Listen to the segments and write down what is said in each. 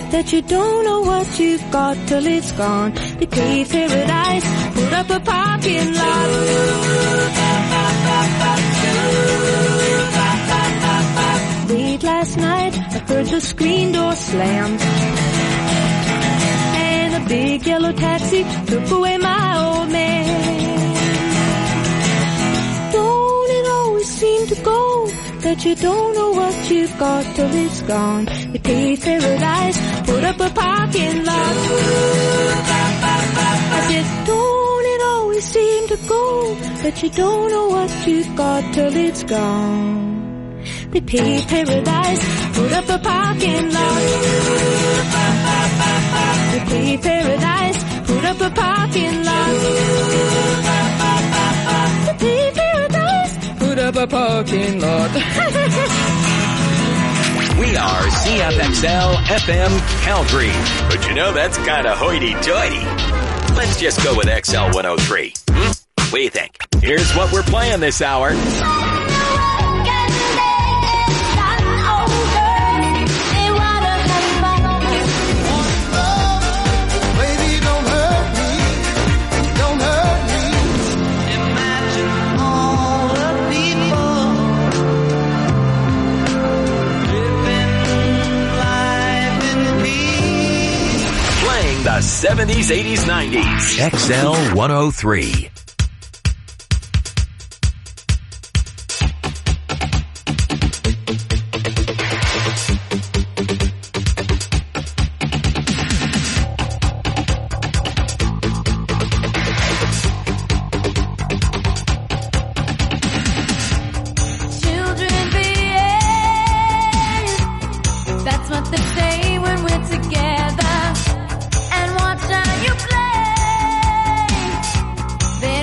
that you don't know what you've got till it's gone. They paved paradise, put up a parking lot. Late last night, I heard the screen door slam, and a big yellow taxi took away my old man. Don't it always seem to go that you don't know what you've got till it's gone? They paved paradise, put up a parking lot. I said, don't it always seem to go that you don't know what you've got till it's gone? They paved paradise, put up a parking lot. They paved paradise, put up a parking lot. They paved paradise, put up a parking lot. We are CFXL FM Calgary. But you know, that's kind of hoity-toity. Let's just go with XL 103. What do you think? Here's what we're playing this hour. The 70s, 80s, 90s. XL 103. They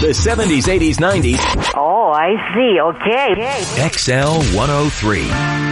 The 70s, 80s, 90s. Oh, I see. Okay. XL 103.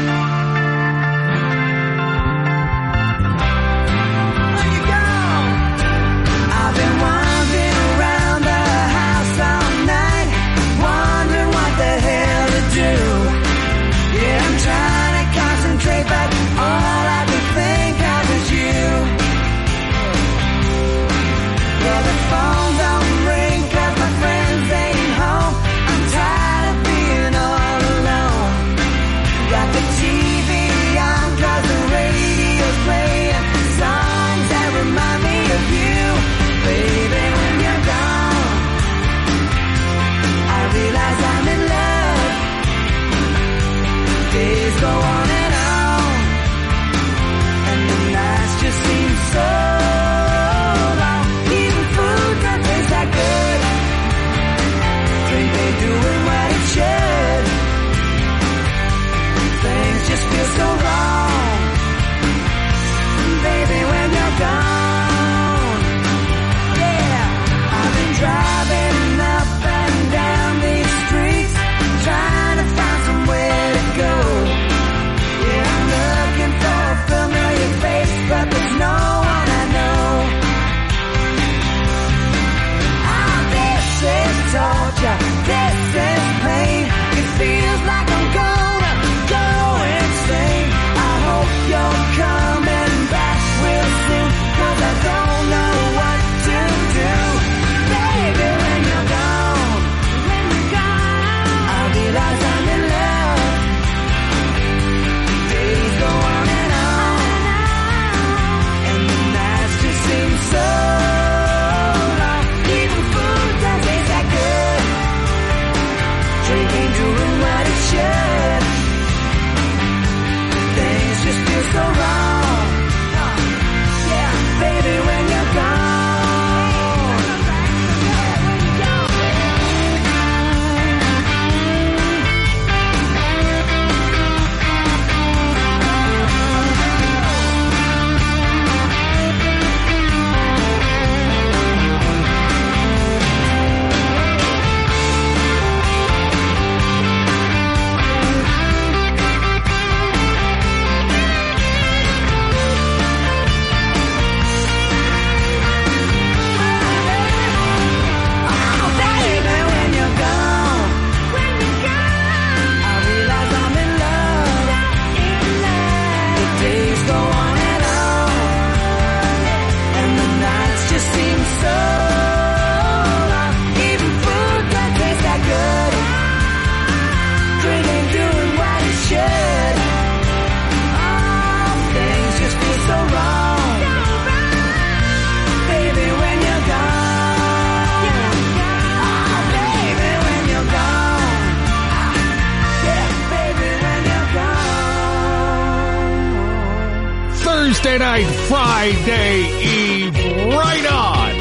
Thursday night, Friday Eve, right on.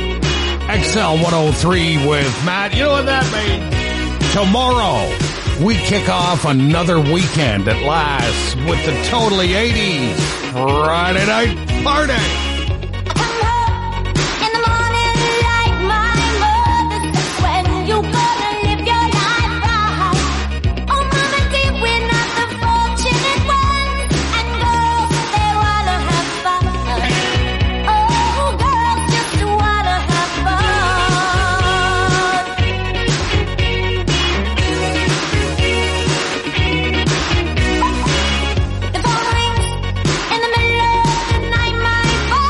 XL 103 with Matt. You know what that means? Tomorrow, we kick off another weekend at last with the Totally 80s Friday night party. The phone rings in the middle of the night. My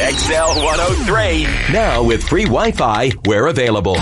XL 103. Now with free Wi-Fi where available.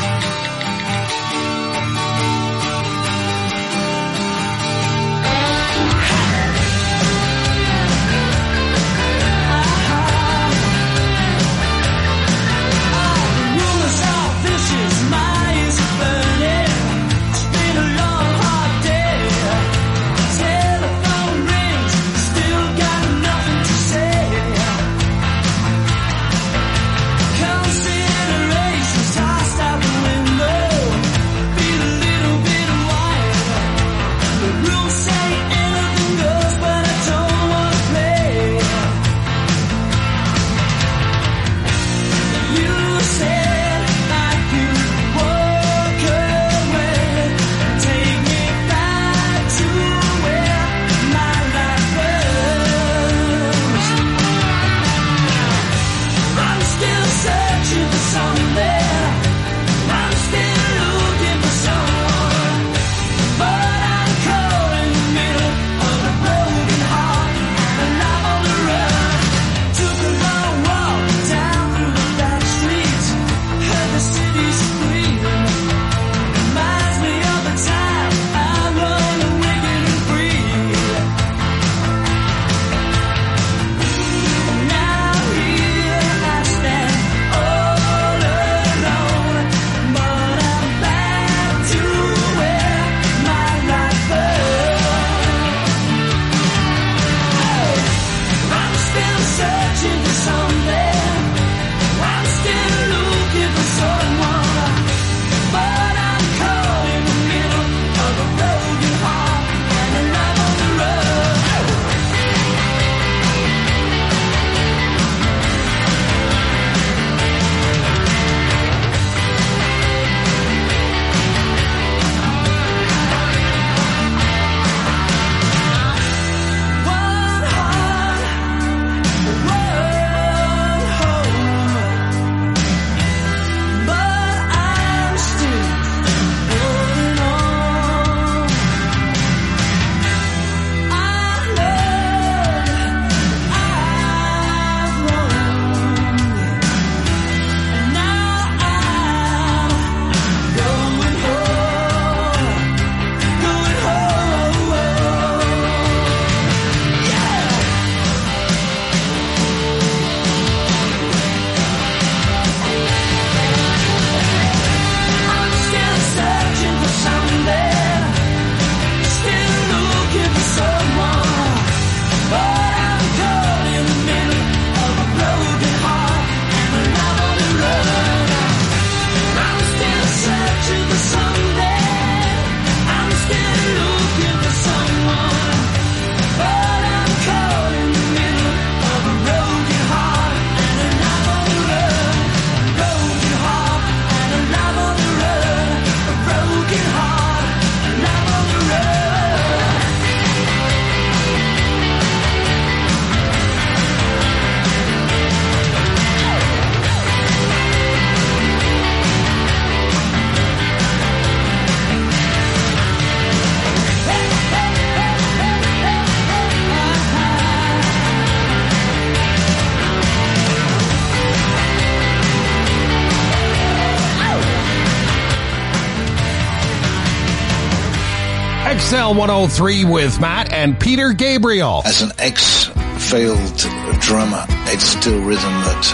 XL 103 with Matt and Peter Gabriel. As an ex-failed drummer, it's still rhythm that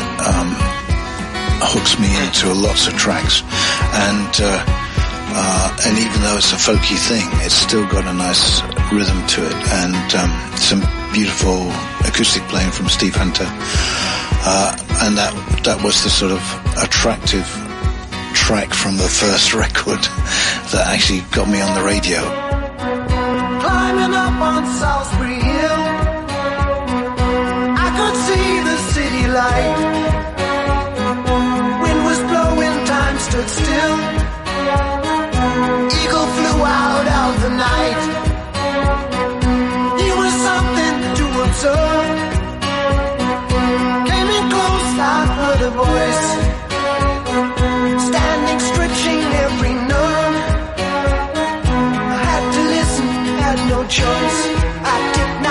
hooks me into lots of tracks. And even though it's a folky thing, it's still got a nice rhythm to it. And some beautiful acoustic playing from Steve Hunter. And that was the sort of attractive track from the first record that actually got me on the radio. Climbing up on Salisbury Hill, I could see the city light. Wind was blowing, time stood still. Eagle flew out of the night. He was something to observe. Came in close, I heard a voice, standing, stretching every nerve. I had to listen, had no choice. I didn't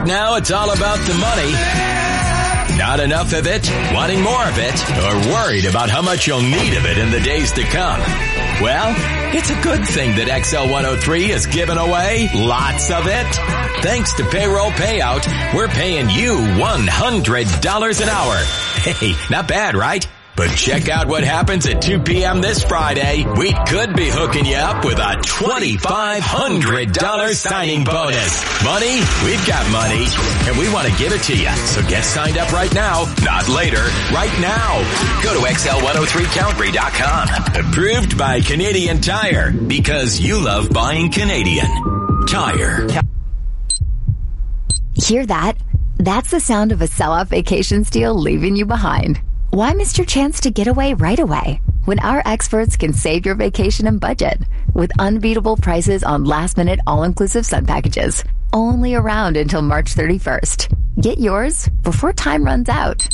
Right now, it's all about the money. Not enough of it, wanting more of it, or worried about how much you'll need of it in the days to come. Well, it's a good thing that XL 103 is giving away lots of it. Thanks to Payroll Payout, we're paying you $100 an hour. Hey, not bad, right? But check out what happens at 2 p.m. this Friday. We could be hooking you up with a $2,500 signing bonus. Money? We've got money, and we want to give it to you. So get signed up right now, not later, right now. Go to XL103Calgary.com. Approved by Canadian Tire, because you love buying Canadian Tire. Hear that? That's the sound of a sell-off vacation deal leaving you behind. Why miss your chance to get away right away when our experts can save your vacation and budget with unbeatable prices on last-minute all-inclusive sun packages, only around until March 31st. Get yours before time runs out.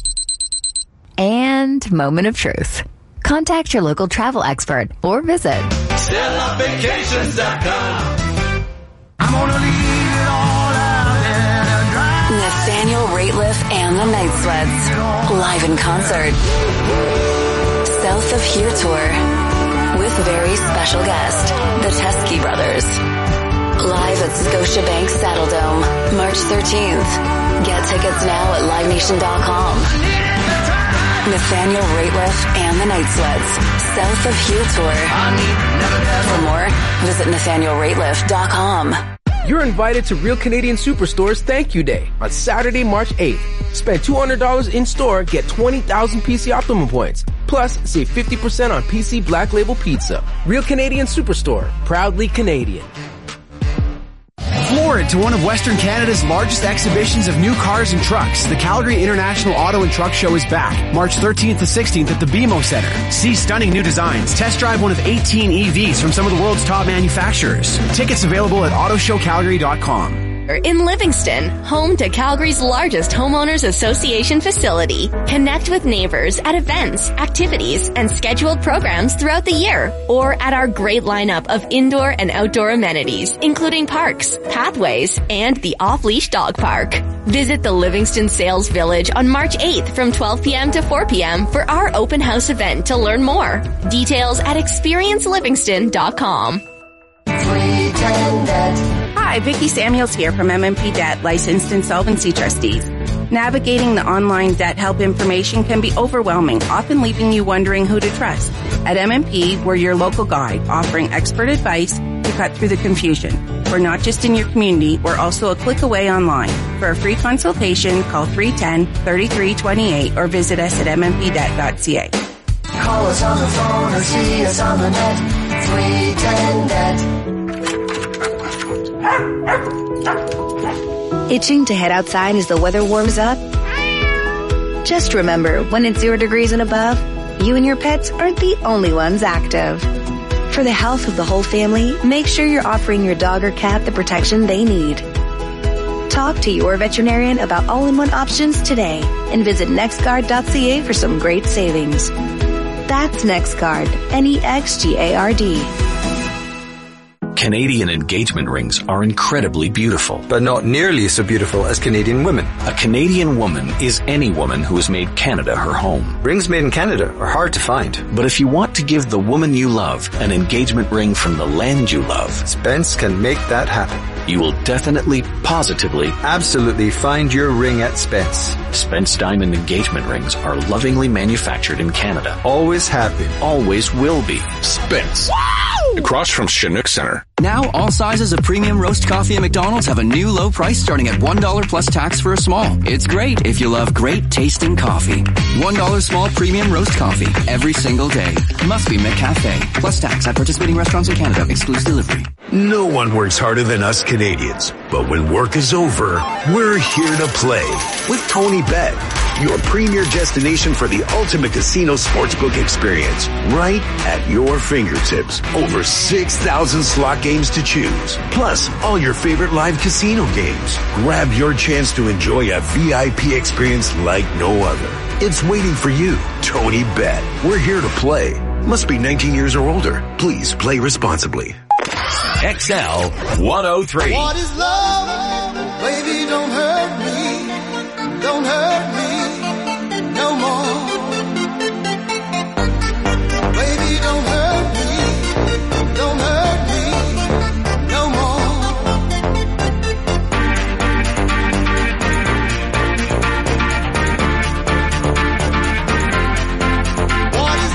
And moment of truth. Contact your local travel expert or visit SellOutVacations.com. I'm gonna leave it all out there. Nathaniel Rateliff and the Night Sweats, live in concert. South of Here Tour, with very special guest, the Teskey Brothers. Live at Scotiabank Saddledome, March 13th. Get tickets now at LiveNation.com. Nathaniel Rateliff and the Night Sweats, South of Here Tour. For more, visit NathanielRateliff.com. You're invited to Real Canadian Superstore's Thank You Day on Saturday, March 8th. Spend $200 in store, get 20,000 PC Optimum points. Plus, save 50% on PC Black Label Pizza. Real Canadian Superstore, proudly Canadian. Floor it to one of Western Canada's largest exhibitions of new cars and trucks. The Calgary International Auto and Truck Show is back, March 13th to 16th at the BMO Center. See stunning new designs. Test drive one of 18 EVs from some of the world's top manufacturers. Tickets available at autoshowcalgary.com. In Livingston, home to Calgary's largest homeowners association facility. Connect with neighbors at events, activities, and scheduled programs throughout the year, or at our great lineup of indoor and outdoor amenities, including parks, pathways, and the off-leash dog park. Visit the Livingston Sales Village on March 8th from 12 p.m. to 4 p.m. for our open house event to learn more. Details at experiencelivingston.com. Hi, Vicki Samuels here from MMP Debt, licensed insolvency trustees. Navigating the online debt help information can be overwhelming, often leaving you wondering who to trust. At MMP, we're your local guide, offering expert advice to cut through the confusion. We're not just in your community, we're also a click away online. For a free consultation, call 310-3328 or visit us at mmpdebt.ca. Call us on the phone or see us on the net. 310-NET. Itching to head outside as the weather warms up? Just remember, when it's 0 degrees and above, you and your pets aren't the only ones active. For the health of the whole family, make sure you're offering your dog or cat the protection they need. Talk to your veterinarian about all-in-one options today and visit nextguard.ca for some great savings. That's NextGuard, NEXGARD. Canadian engagement rings are incredibly beautiful. But not nearly so beautiful as Canadian women. A Canadian woman is any woman who has made Canada her home. Rings made in Canada are hard to find. But if you want to give the woman you love an engagement ring from the land you love, Spence can make that happen. You will definitely, positively, absolutely find your ring at Spence. Spence Diamond engagement rings are lovingly manufactured in Canada. Always have been. Always will be. Spence. Wow! Across from Chinook Center. Now, all sizes of premium roast coffee at McDonald's have a new low price starting at $1 plus tax for a small. It's great if you love great tasting coffee. $1 small premium roast coffee every single day. Must be McCafe. Plus tax at participating restaurants in Canada. Excludes delivery. No one works harder than us Canadians. But when work is over, we're here to play with TonyBet, your premier destination for the ultimate casino sportsbook experience. Right at your fingertips. Over 6,000 slot games to choose. Plus, all your favorite live casino games. Grab your chance to enjoy a VIP experience like no other. It's waiting for you. TonyBet. We're here to play. Must be 19 years or older. Please play responsibly. XL 103. What is love? Baby, don't hurt me. Don't hurt me no more. Baby, don't hurt me. Don't hurt me no more. What is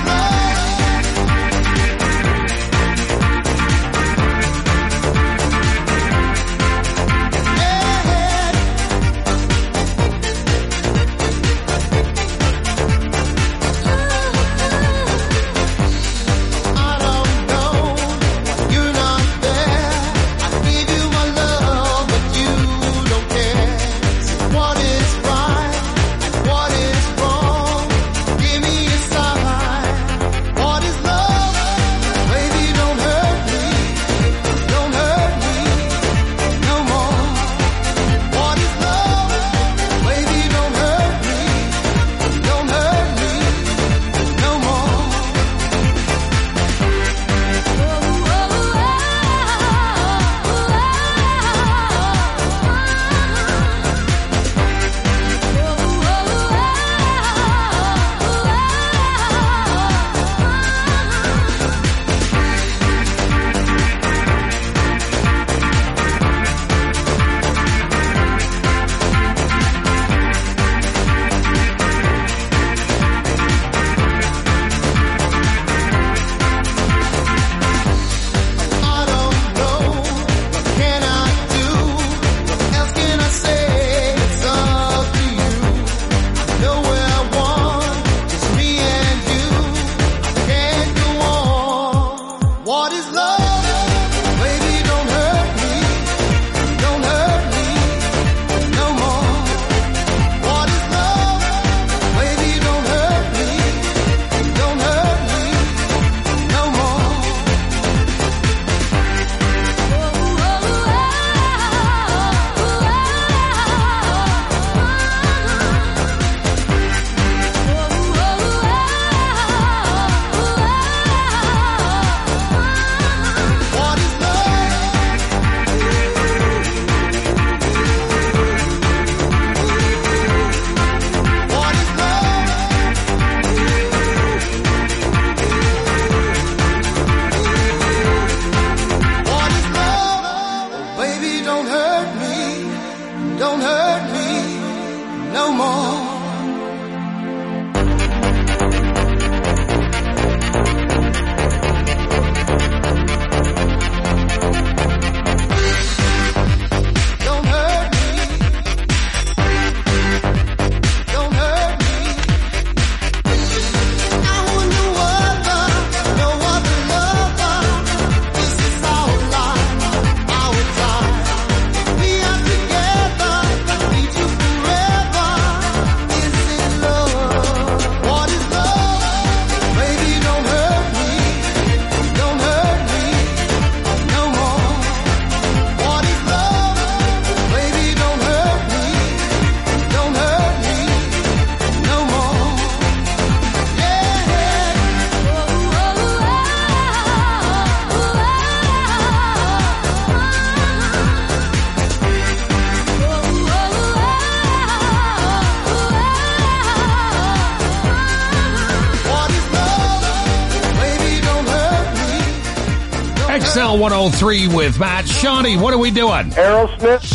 XL 103 with Matt. Shawnee, what are we doing? Aerosmith.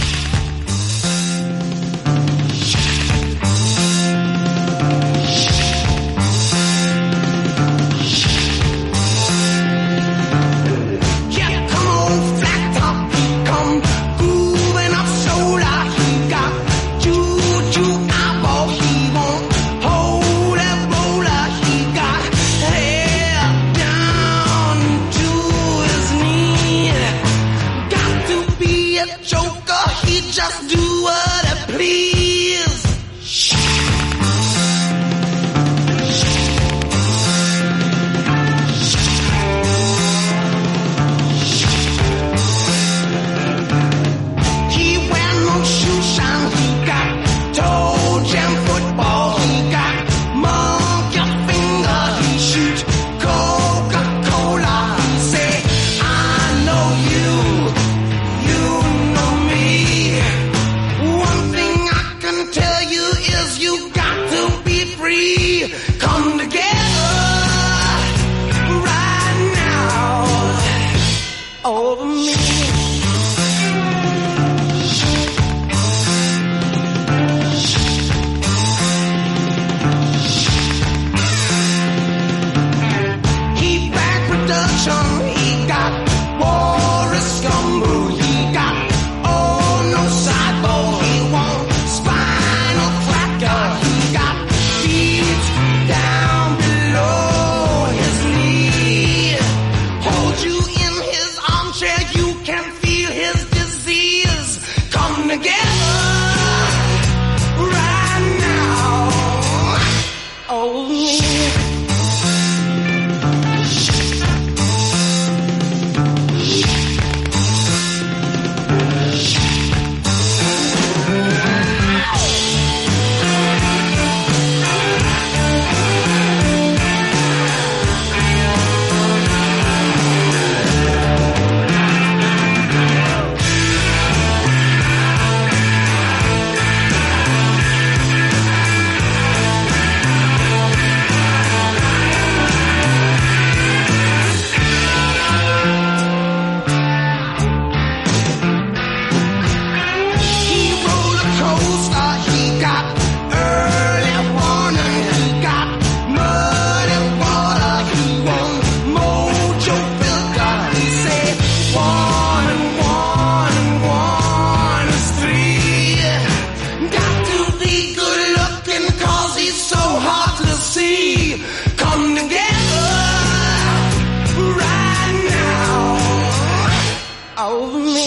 Joker. come together right now over me.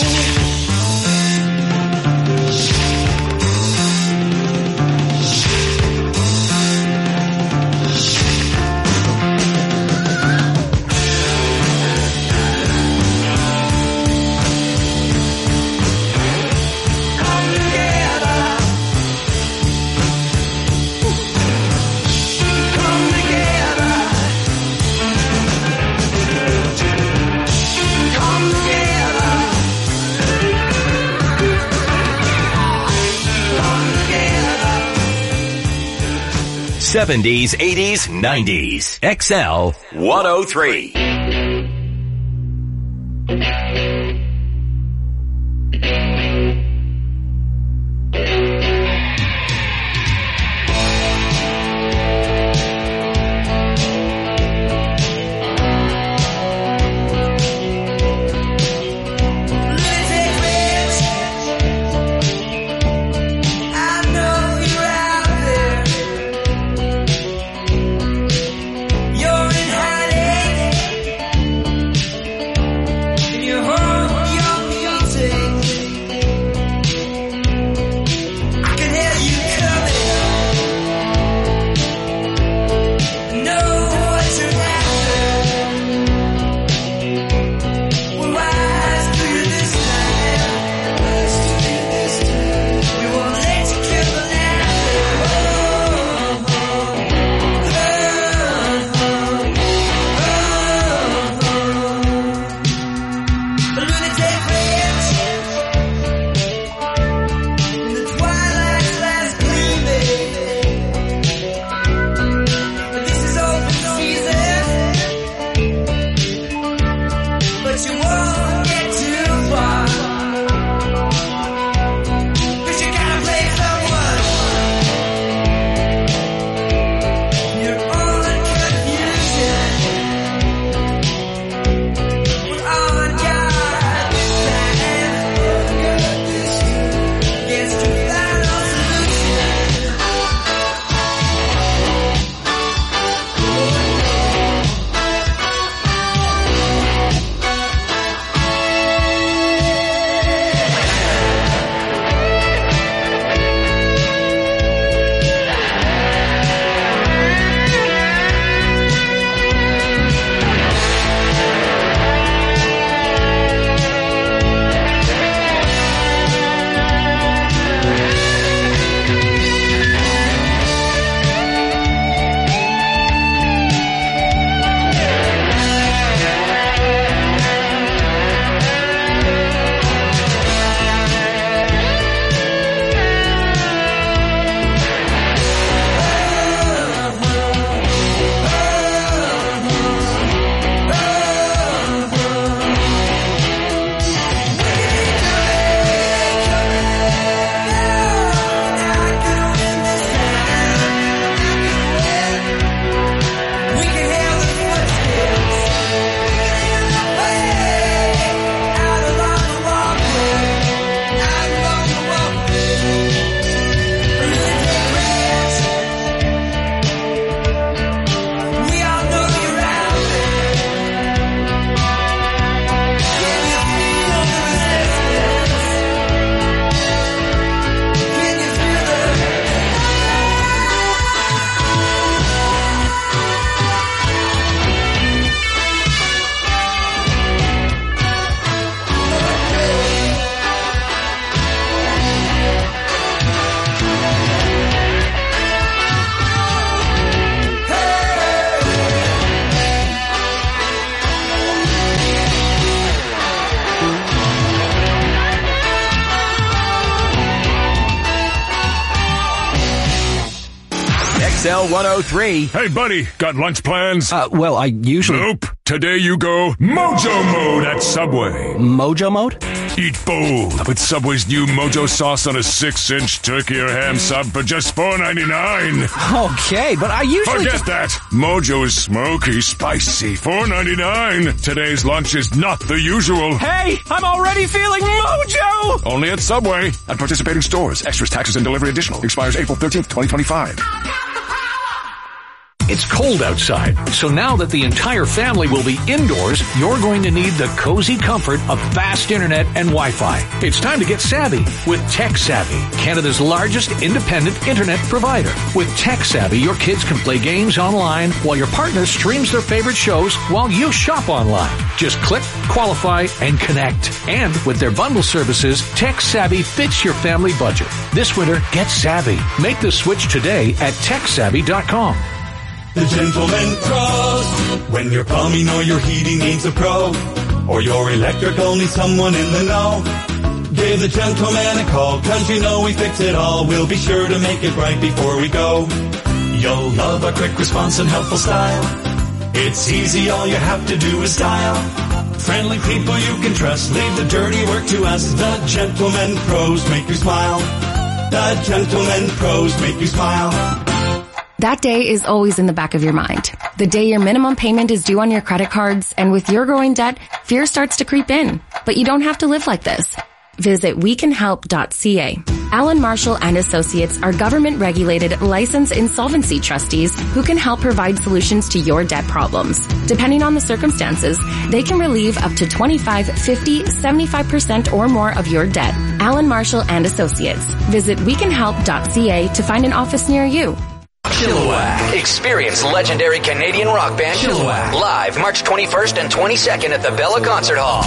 '70s, '80s, '90s. XL 103. XL 103. Hey, buddy, got lunch plans? Well, I usually... Nope. Today you go Mojo Mode at Subway. Mojo Mode? Eat bold with Subway's new Mojo sauce on a 6-inch turkey or ham sub for just $4.99. Okay, but I usually... Forget that. Mojo is smoky, spicy, $4.99. Today's lunch is not the usual. Hey, I'm already feeling Mojo! Only at Subway. At participating stores. Extras, taxes, and delivery additional. Expires April 13th, 2025. It's cold outside, so now that the entire family will be indoors, you're going to need the cozy comfort of fast internet and Wi-Fi. It's time to get savvy with TechSavvy, Canada's largest independent internet provider. With TechSavvy, your kids can play games online while your partner streams their favorite shows while you shop online. Just click, qualify, and connect. And with their bundle services, TechSavvy fits your family budget. This winter, get savvy. Make the switch today at TechSavvy.com. The Gentleman Pros. When your plumbing or your heating needs a pro, or your electrical needs someone in the know, give the Gentleman a call, 'cause you know we fix it all. We'll be sure to make it right before we go. You'll love a quick response and helpful style. It's easy, all you have to do is dial. Friendly people you can trust, leave the dirty work to us. The Gentleman Pros make you smile. The Gentleman Pros make you smile. That day is always in the back of your mind. The day your minimum payment is due on your credit cards, and with your growing debt, fear starts to creep in. But you don't have to live like this. Visit wecanhelp.ca. Alan Marshall and Associates are government-regulated, licensed insolvency trustees who can help provide solutions to your debt problems. Depending on the circumstances, they can relieve up to 25, 50, 75% or more of your debt. Alan Marshall and Associates. Visit wecanhelp.ca to find an office near you. Chilliwack. Experience legendary Canadian rock band Chilliwack live March 21st and 22nd at the Bella Concert Hall.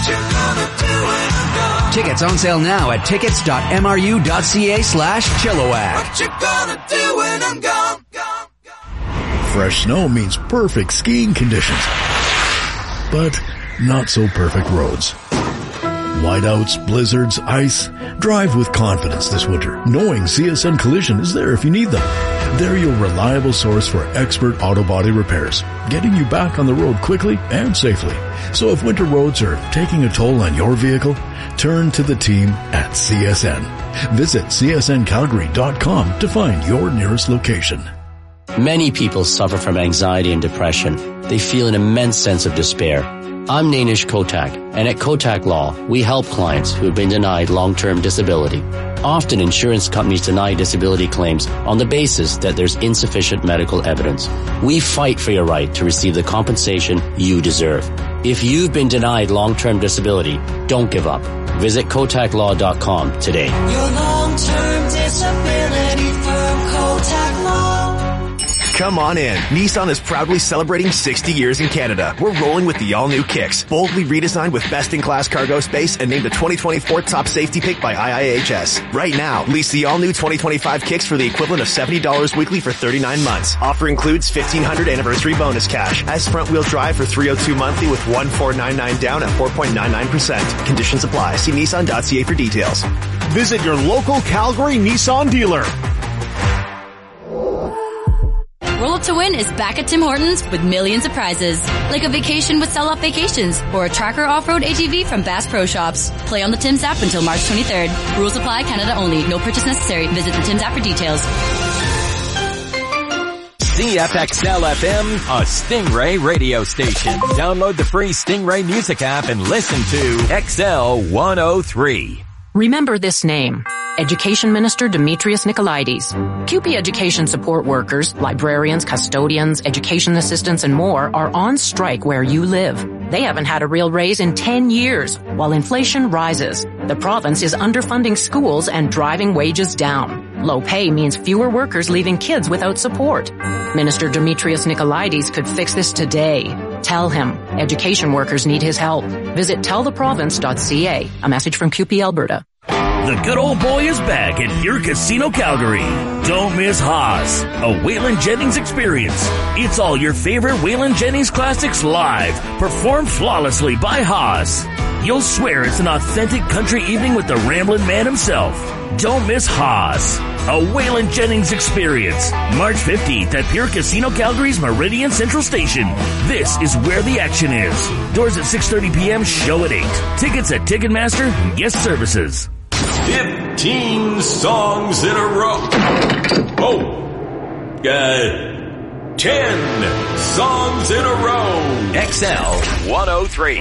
Tickets on sale now at tickets.mru.ca/Chilliwack. What you gonna do when I'm gone? Fresh snow means perfect skiing conditions, but not so perfect roads. Whiteouts, blizzards, ice. Drive with confidence this winter, knowing CSN Collision is there if you need them. They're your reliable source for expert auto body repairs, getting you back on the road quickly and safely. So if winter roads are taking a toll on your vehicle, turn to the team at CSN. Visit csncalgary.com to find your nearest location. Many people suffer from anxiety and depression. They feel an immense sense of despair. I'm Nainish Kotak, and at Kotak Law, we help clients who have been denied long-term disability. Often insurance companies deny disability claims on the basis that there's insufficient medical evidence. We fight for your right to receive the compensation you deserve. If you've been denied long-term disability, don't give up. Visit KotakLaw.com today. Your long-term disability firm, Kotak Law. Come on in. Nissan is proudly celebrating 60 years in Canada. We're rolling with the all-new Kicks, boldly redesigned with best-in-class cargo space and named the 2024 top safety pick by IIHS. Right now, lease the all-new 2025 Kicks for the equivalent of $70 weekly for 39 months. Offer includes $1,500 anniversary bonus cash. As front-wheel drive for $302 monthly with $1,499 down at 4.99%. Conditions apply. See Nissan.ca for details. Visit your local Calgary Nissan dealer. Roll Up to Win is back at Tim Hortons with millions of prizes, like a vacation with Sell Up Vacations or a Tracker Off-Road ATV from Bass Pro Shops. Play on the Tim's app until March 23rd. Rules apply, Canada only. No purchase necessary. Visit the Tim's app for details. CFXL FM, a Stingray radio station. Download the free Stingray music app and listen to XL 103. Remember this name. Education Minister Demetrius Nicolaides. CUPE education support workers, librarians, custodians, education assistants, and more are on strike where you live. They haven't had a real raise in 10 years, while inflation rises. The province is underfunding schools and driving wages down. Low pay means fewer workers leaving kids without support. Minister Demetrius Nicolaides could fix this today. Tell him. Education workers need his help. Visit telltheprovince.ca. A message from CUPE Alberta. The good old boy is back at Pure Casino Calgary. Don't miss Haas, a Waylon Jennings experience. It's all your favorite Waylon Jennings classics live, performed flawlessly by Haas. You'll swear it's an authentic country evening with the Ramblin' Man himself. Don't miss Haas, a Waylon Jennings experience. March 15th at Pure Casino Calgary's Meridian Central Station. This is where the action is. Doors at 6:30 p.m., show at 8. Tickets at Ticketmaster and Guest Services. 15 songs in a row. 10 songs in a row. XL 103.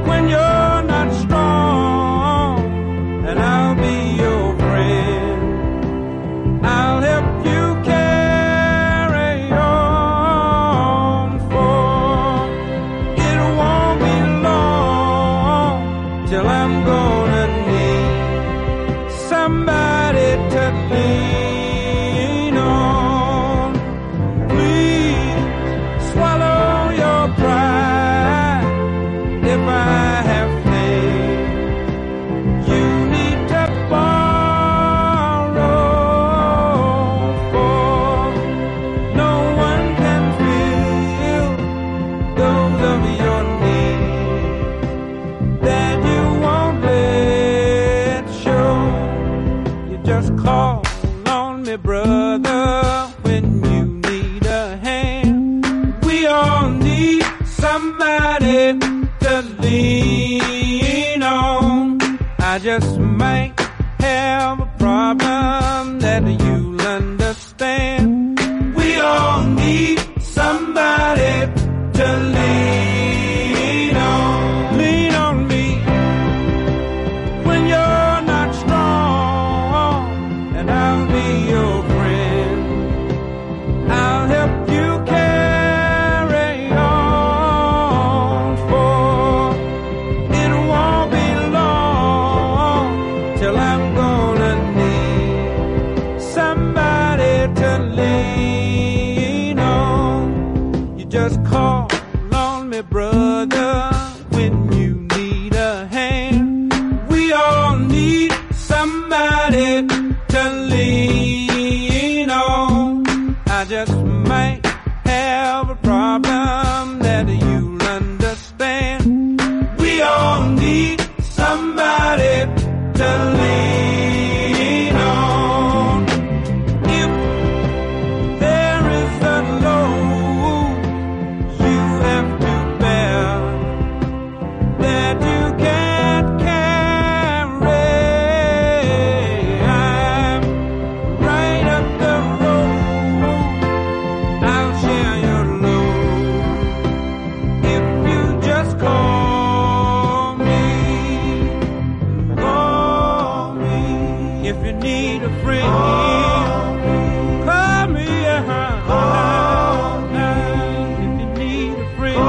when you're not strong, and I'll be your friend. I'll help you carry on, for it won't be long till I'm gonna need somebody to lean on. Please swallow your pride if I have faith. You need to borrow, for no one can fill those of your needs that you won't let show. You just call on me, brother, when you need a hand. We all need somebody to lean on. I just might have a problem that you'll understand. We all need somebody to lean on. Lean on me when you're not strong, and I'll be your friend. I'll help you carry on, for it won't be long till I'm gonna need somebody to lean on. You just call on me, brother, when you need a hand. We all need somebody to lean on. I just might have a problem that you'll understand. We all need somebody to lean on. If there is a load you have to bear that you can't carry, I'm right up the road. I'll share your load if you just call me. Call me if you need a friend. Call me, if you need a friend.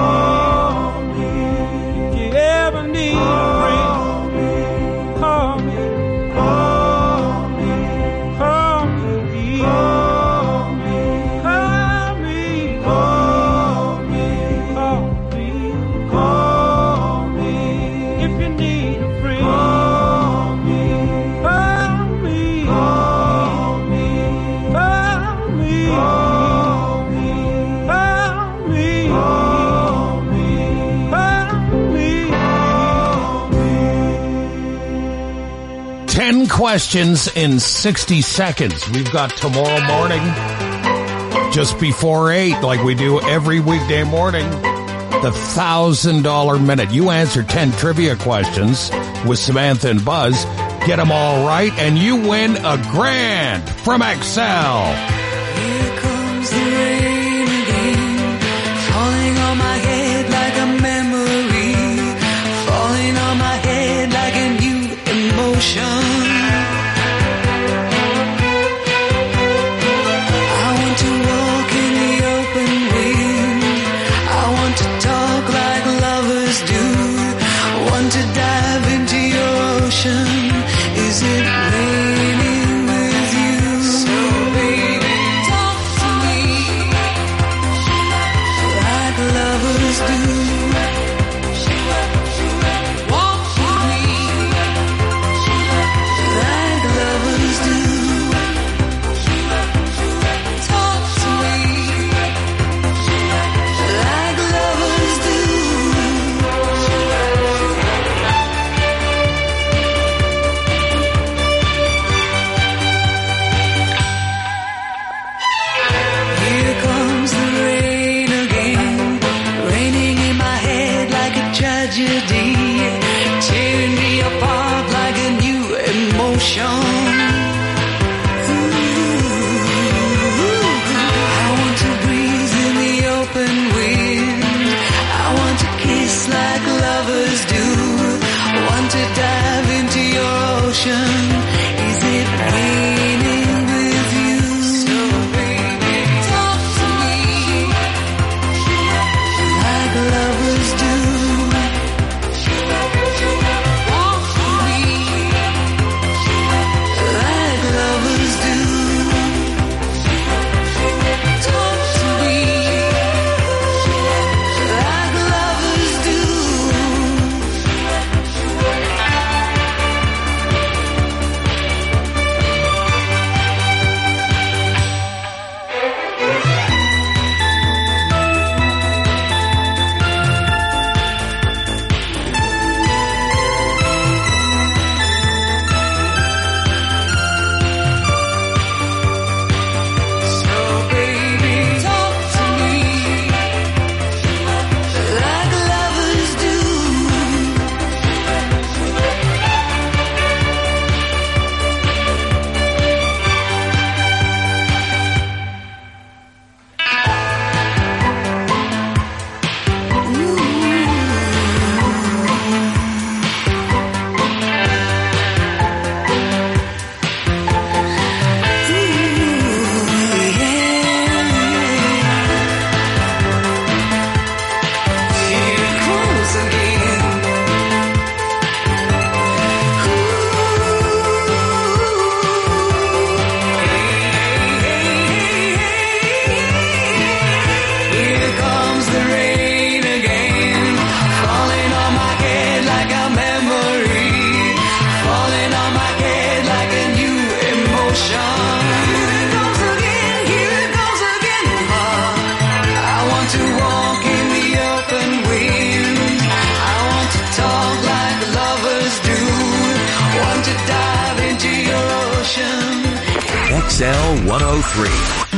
If you ever need a friend, call me. Call me. Call me. Call me. Call me. Call me. Call me. Call me. If you need a friend, call me. Call me. Call me. Call me. Call me. Call me. Call me. Call me. 10 questions in 60 seconds. We've got tomorrow morning, just before 8, like we do every weekday morning, the $1,000 minute. You answer 10 trivia questions with Samantha and Buzz, get them all right, and you win a grand from Excel. Here comes the rain again, falling on my head like a memory, falling on my head like a new emotion. I want to walk in the open wind, I want to talk like lovers do, want to dive into your ocean. Is it raining with you? So baby, talk to me like lovers do. Walk with me like lovers do. Talk to me like lovers do. Here comes the rain again, raining in my head like a tragedy, tearing me apart like a new emotion. I want to breathe in the open wind, I want to kiss like lovers do. XL 103.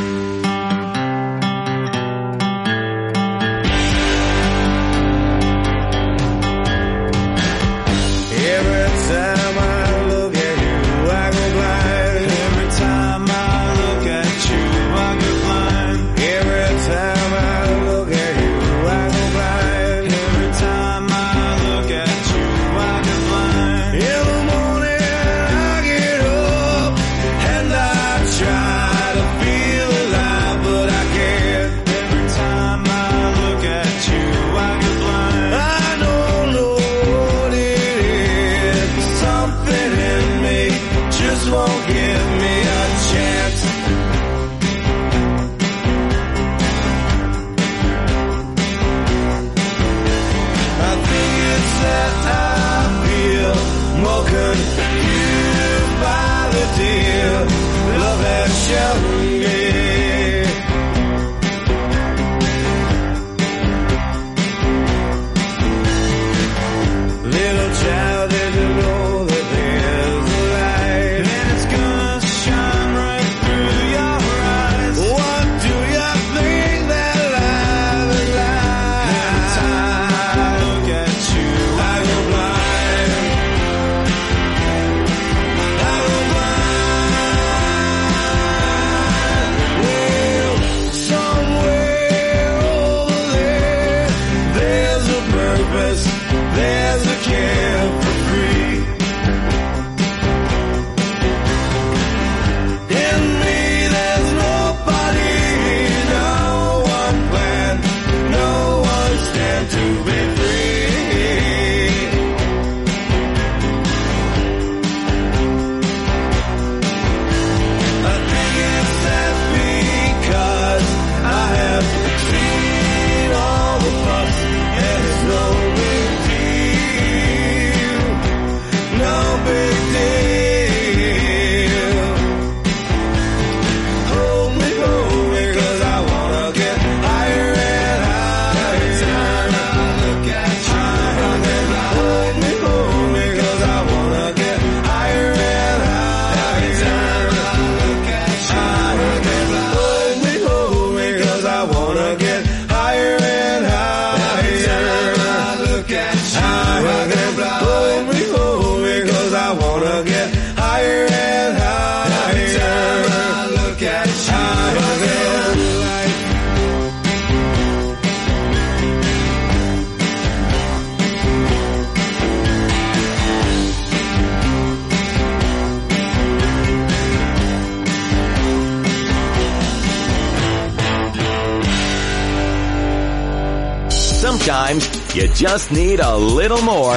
Sometimes you just need a little more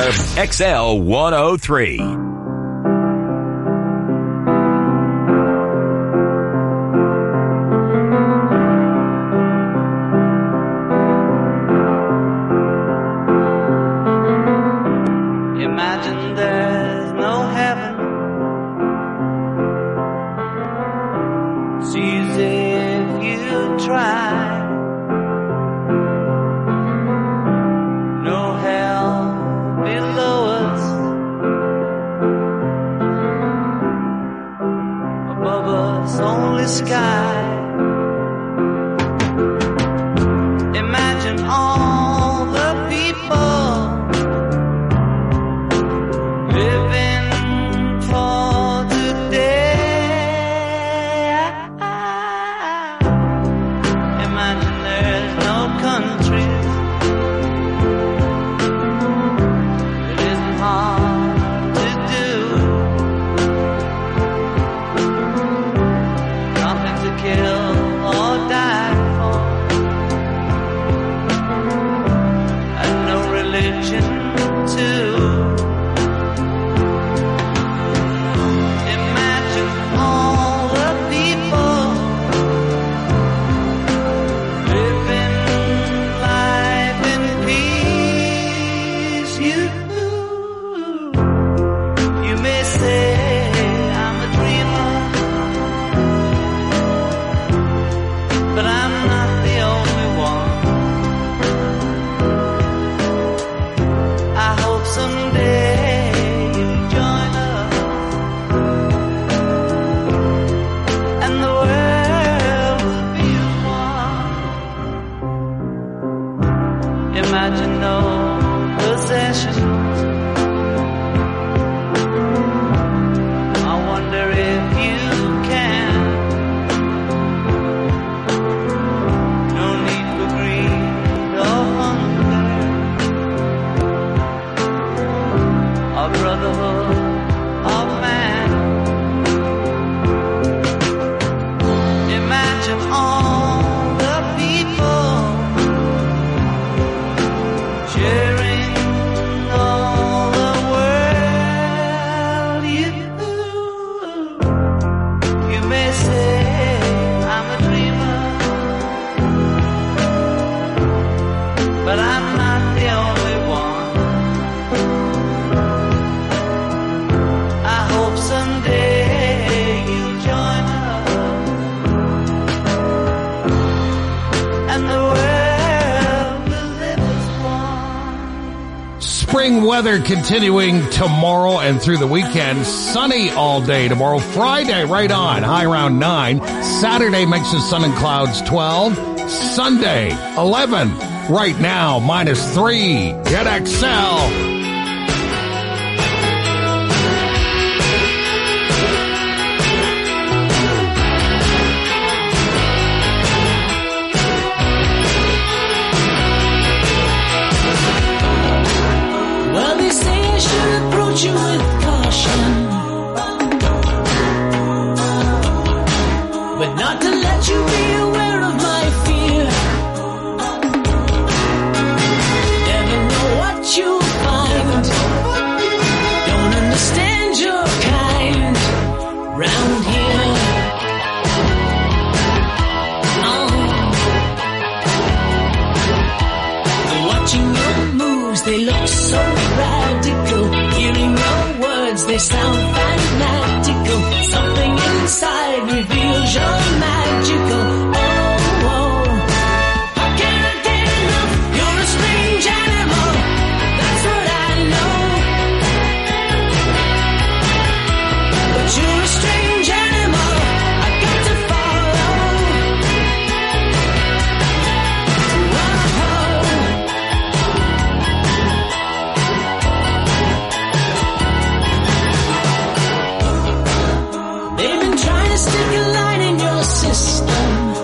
XL 103. Imagine there's no heaven. It's easy if you try. No hell below us. imagine. I wonder if you can. No need for greed or hunger, or brotherhood of man. Imagine all the people sharing all the world. You may say I'm a dreamer, but I'm not the only one. I hope someday you'll join us, and the world will live as one. Spring weather continuing tomorrow and through the weekend. Sunny all day tomorrow. Friday, right on. High around 9. Saturday, mix of sun and clouds, 12. Sunday, 11. Right now, -3. Get XL. Well, they say I should approach you with caution, but not to let you be aware of my fear. Never know what you'll find. Don't understand your kind round here. Watching your moves, they look so radical. Hearing your words, they sound fanatical. Something inside reveals you're magical. Oh, oh. How can I get enough? You're a strange animal. That's what I know. But you're a strange animal. I've got to follow. They've been trying to stick a line in your system.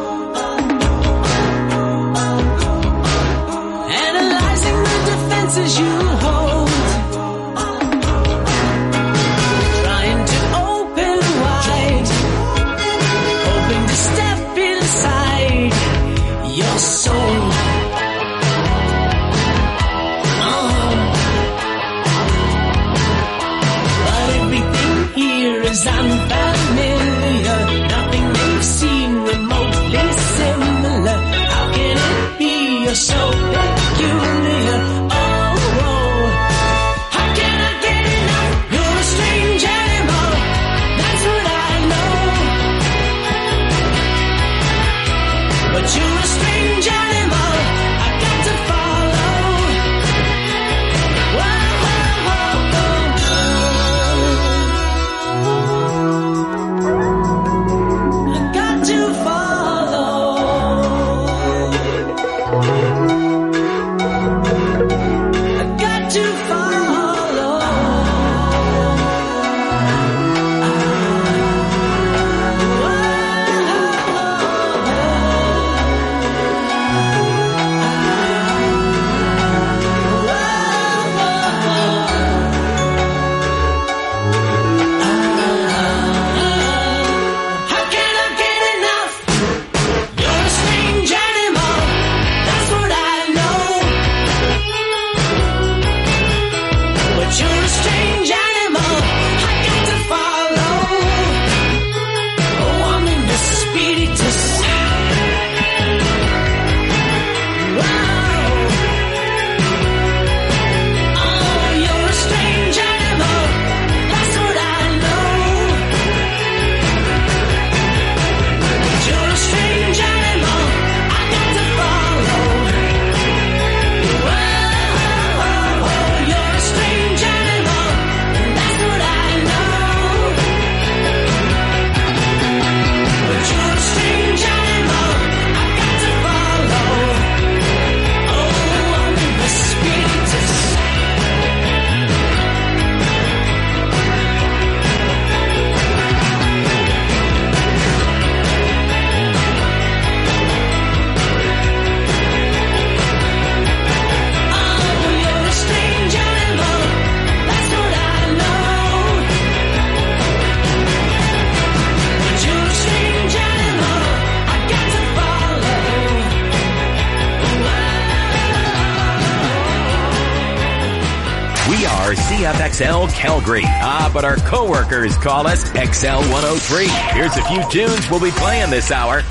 are CFXL Calgary. But our coworkers call us XL 103. Here's a few tunes we'll be playing this hour.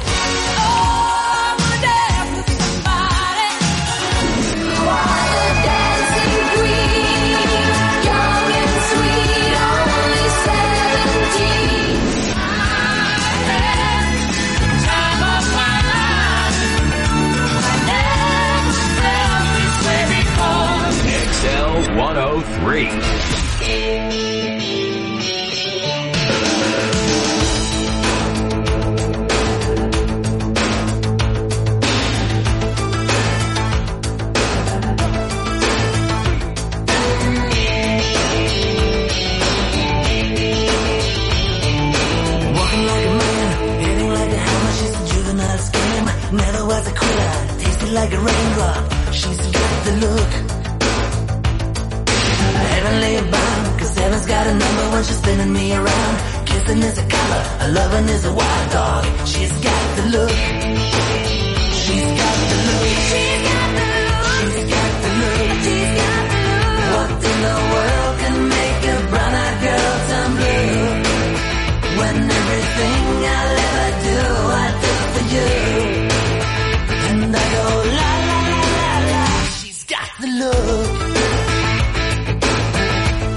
XL 103. Never was a quitter, tasted like a raindrop. She's got the look. Heavenly bound, cause heaven's got a number when she's spinning me around. Kissing is a color, a loving is a wild dog. She's got the look. She's got the look. She's got the look. She's got the look. She's got the look. What in the world can make a brown-eyed girl turn blue? When everything I'll ever do, I do for you. And I go la la la la la. She's got the look.